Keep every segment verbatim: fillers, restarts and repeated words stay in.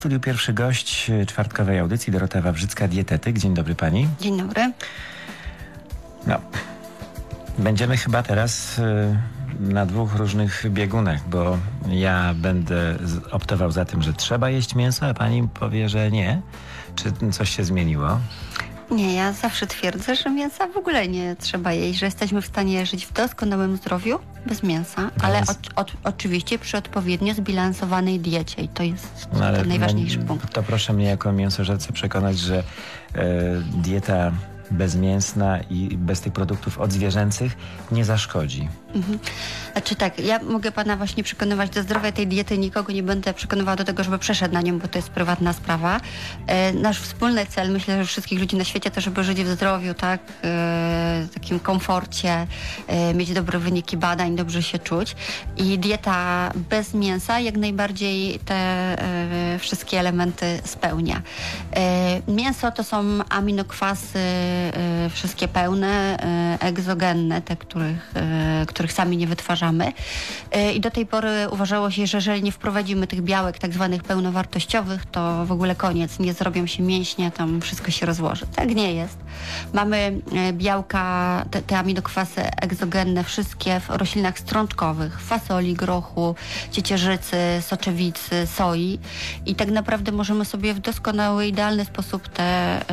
W studiu pierwszy gość czwartkowej audycji, Dorota Wawrzycka, dietetyk. Dzień dobry pani. Dzień dobry. No, będziemy chyba teraz y, na dwóch różnych biegunach, bo ja będę optował za tym, że trzeba jeść mięso, a pani powie, że nie. Czy coś się zmieniło? Nie, ja zawsze twierdzę, że mięsa w ogóle nie trzeba jeść, że jesteśmy w stanie żyć w doskonałym zdrowiu bez mięsa, no ale jest... o, o, oczywiście przy odpowiednio zbilansowanej diecie i to jest no, ale ten najważniejszy no, punkt. To proszę mnie jako mięsożercę przekonać, że e, dieta bezmięsna i bez tych produktów odzwierzęcych nie zaszkodzi. Mhm. Znaczy tak, ja mogę pana właśnie przekonywać do zdrowia tej diety, nikogo nie będę przekonywała do tego, żeby przeszedł na nią, bo to jest prywatna sprawa. E, nasz wspólny cel, myślę, że wszystkich ludzi na świecie to, żeby żyć w zdrowiu, tak, e, takim komforcie, e, mieć dobre wyniki badań, dobrze się czuć i dieta bez mięsa jak najbardziej te e, wszystkie elementy spełnia. E, mięso to są aminokwasy e, wszystkie pełne, e, egzogenne, te, których, e, których sami nie wytwarzamy. I do tej pory uważało się, że jeżeli nie wprowadzimy tych białek tak zwanych pełnowartościowych, to w ogóle koniec, nie zrobią się mięśnie, tam wszystko się rozłoży. Tak nie jest. Mamy białka, te, te aminokwasy egzogenne, wszystkie w roślinach strączkowych, fasoli, grochu, ciecierzycy, soczewicy, soi i tak naprawdę możemy sobie w doskonały, idealny sposób te,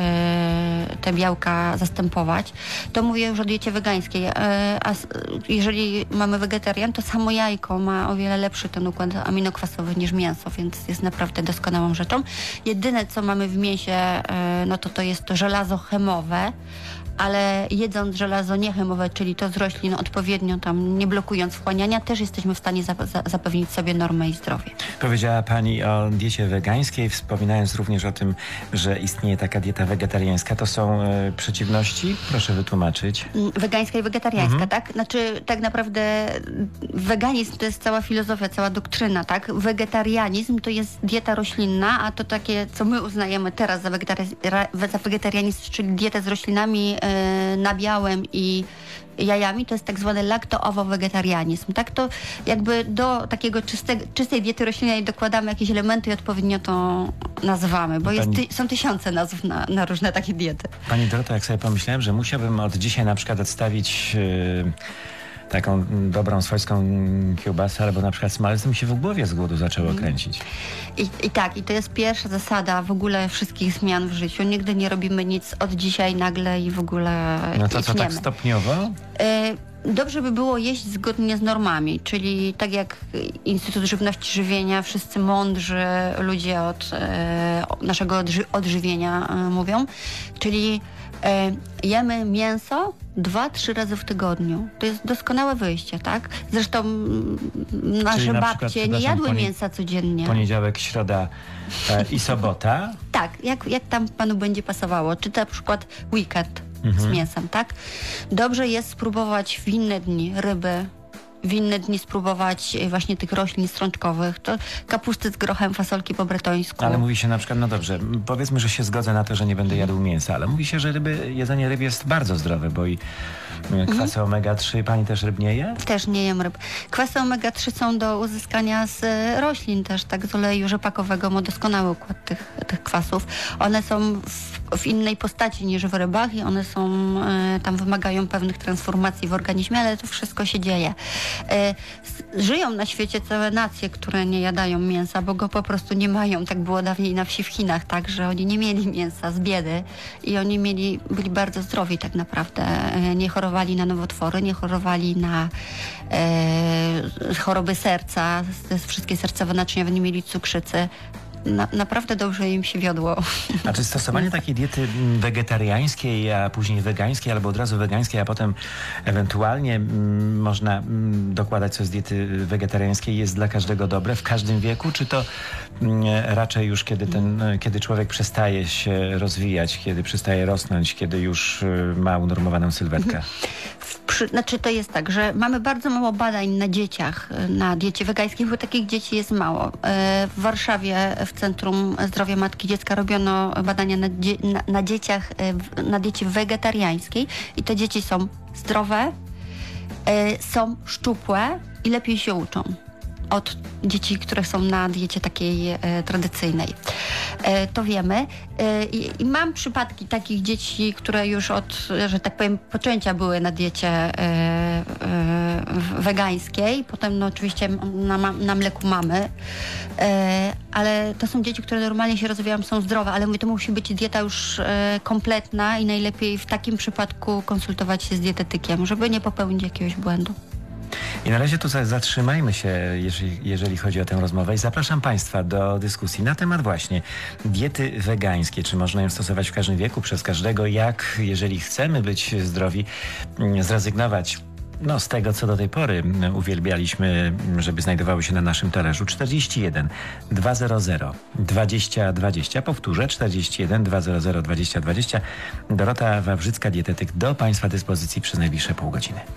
te białka zastępować. To mówię już o diecie wegańskiej, a jeżeli mamy wegetarian, to samo jajko ma o wiele lepszy ten układ aminokwasowy niż mięso, więc jest naprawdę doskonałą rzeczą. Jedyne, co mamy w mięsie, no to to jest to żelazo chemowe, ale jedząc żelazo niechemowe, czyli to z roślin odpowiednio tam nie blokując wchłaniania, też jesteśmy w stanie za, za, zapewnić sobie normę i zdrowie. Powiedziała pani o diecie wegańskiej, wspominając również o tym, że istnieje taka dieta wegetariańska. To są y, przeciwności? Proszę wytłumaczyć. Wegańska i wegetariańska, mhm. tak? Znaczy tak naprawdę weganizm to jest cała filozofia, cała doktryna, tak? Wegetarianizm to jest dieta roślinna, a to takie, co my uznajemy teraz za, wegetari- za wegetarianizm, czyli dietę z roślinami, nabiałem i jajami, to jest tak zwany lakto-owo-wegetarianizm. Tak to jakby do takiego czyste, czystej diety roślinnej dokładamy jakieś elementy i odpowiednio to nazywamy, bo Pani... jest ty, są tysiące nazw na, na różne takie diety. Pani Doroto, jak sobie pomyślałem, że musiałbym od dzisiaj na przykład odstawić yy... taką dobrą swojską kiełbasę albo na przykład smalec, mi się w głowie z głodu zaczęło kręcić. I, I tak, i to jest pierwsza zasada w ogóle wszystkich zmian w życiu. Nigdy nie robimy nic od dzisiaj nagle i w ogóle No to co, tak stopniowo? Y- Dobrze by było jeść zgodnie z normami, czyli tak jak Instytut Żywności Żywienia, wszyscy mądrzy ludzie od e, naszego odży- odżywienia e, mówią, czyli e, jemy mięso dwa, trzy razy w tygodniu. To jest doskonałe wyjście, tak? Zresztą nasze na babcie przykład, nie jadły poni- mięsa codziennie. Poniedziałek, środa e, i sobota. Tak, jak, jak tam panu będzie pasowało. Czy na przykład weekend mhm. z mięsem, tak? Dobrze jest spróbować w inne dni ryby, w inne dni spróbować właśnie tych roślin strączkowych, to kapusty z grochem, fasolki po bretońsku. Ale mówi się na przykład, no dobrze, powiedzmy, że się zgodzę na to, że nie będę jadł mięsa, ale mówi się, że ryby, jedzenie ryb jest bardzo zdrowe, bo i kwasy mhm. omega trzy, pani też ryb nie je? Też nie jem ryb. Kwasy omega trzy są do uzyskania z roślin też, tak, z oleju rzepakowego, ma doskonały układ tych, tych kwasów. One są w, w innej postaci niż w rybach i one są, e, tam wymagają pewnych transformacji w organizmie, ale to wszystko się dzieje. E, żyją na świecie całe nacje, które nie jadają mięsa, bo go po prostu nie mają. Tak było dawniej na wsi w Chinach, tak, że oni nie mieli mięsa z biedy i oni mieli, byli bardzo zdrowi tak naprawdę. E, nie chorowali na nowotwory, nie chorowali na e, choroby serca, te wszystkie sercowo-naczyniowe, nie mieli cukrzycy. Na, naprawdę dobrze im się wiodło. A czy stosowanie takiej diety wegetariańskiej, a później wegańskiej, albo od razu wegańskiej, a potem ewentualnie m, można m, dokładać coś z diety wegetariańskiej, jest dla każdego dobre w każdym wieku, czy to m, raczej już kiedy, ten, kiedy człowiek przestaje się rozwijać, kiedy przestaje rosnąć, kiedy już y, ma unormowaną sylwetkę? Przy, znaczy to jest tak, że mamy bardzo mało badań na dzieciach, na diecie wegańskiej, bo takich dzieci jest mało. W Warszawie w Centrum Zdrowia Matki i Dziecka robiono badania na, dzie, na, na dzieciach, na diecie wegetariańskiej i te dzieci są zdrowe, są szczupłe i lepiej się uczą. od dzieci, które są na diecie takiej e, tradycyjnej. E, to wiemy. E, i, I mam przypadki takich dzieci, które już od, że tak powiem, poczęcia były na diecie e, e, wegańskiej. Potem no, oczywiście na, na mleku mamy. E, ale to są dzieci, które normalnie się rozwijają, są zdrowe, ale mówię, to musi być dieta już e, kompletna i najlepiej w takim przypadku konsultować się z dietetykiem, żeby nie popełnić jakiegoś błędu. I na razie tu zatrzymajmy się, jeżeli, jeżeli chodzi o tę rozmowę i zapraszam Państwa do dyskusji na temat właśnie diety wegańskie. Czy można ją stosować w każdym wieku, przez każdego? Jak, jeżeli chcemy być zdrowi, zrezygnować no, z tego, co do tej pory uwielbialiśmy, żeby znajdowało się na naszym talerzu? czterdzieści jeden dwieście dwadzieścia dwadzieścia. Powtórzę, czterdzieści jeden dwieście dwadzieścia dwadzieścia. Dorota Wawrzycka, dietetyk, do Państwa dyspozycji przez najbliższe pół godziny.